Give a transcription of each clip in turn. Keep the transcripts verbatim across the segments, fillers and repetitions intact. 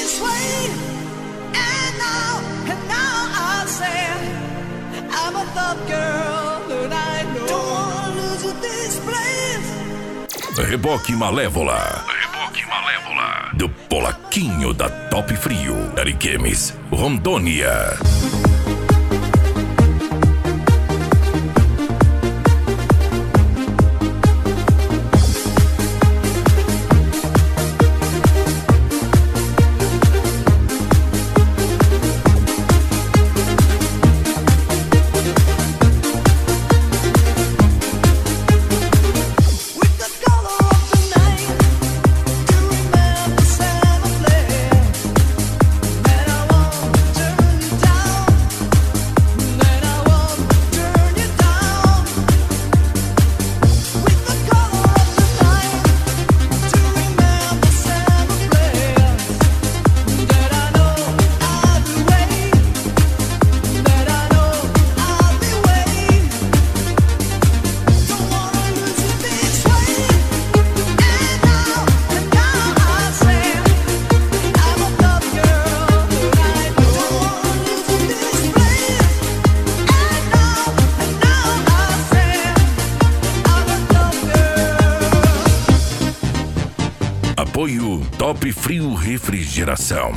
this way. And now, and now I say I'm a thug girl and I know. Don't wanna lose you this place. Reboque Malévola. Reboque Malévola. Do Polaquinho da Top Frio. Ariquemes, Rondônia. Apoio Top Frio Refrigeração.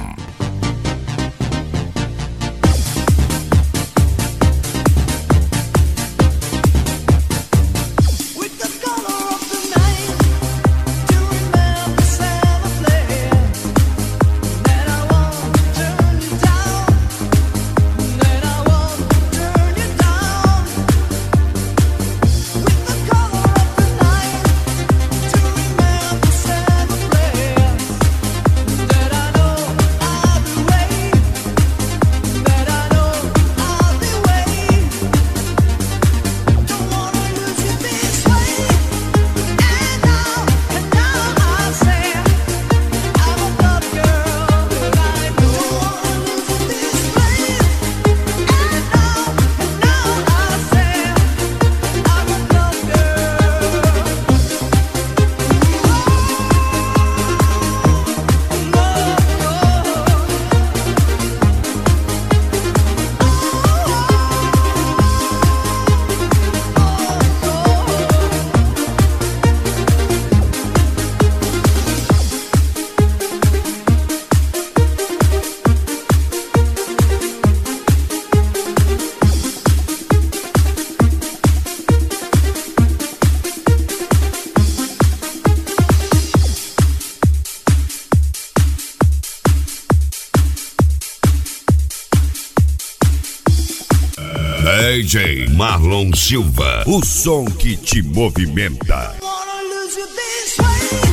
D J Marlon Silva, o som que te movimenta. Wanna lose you this way.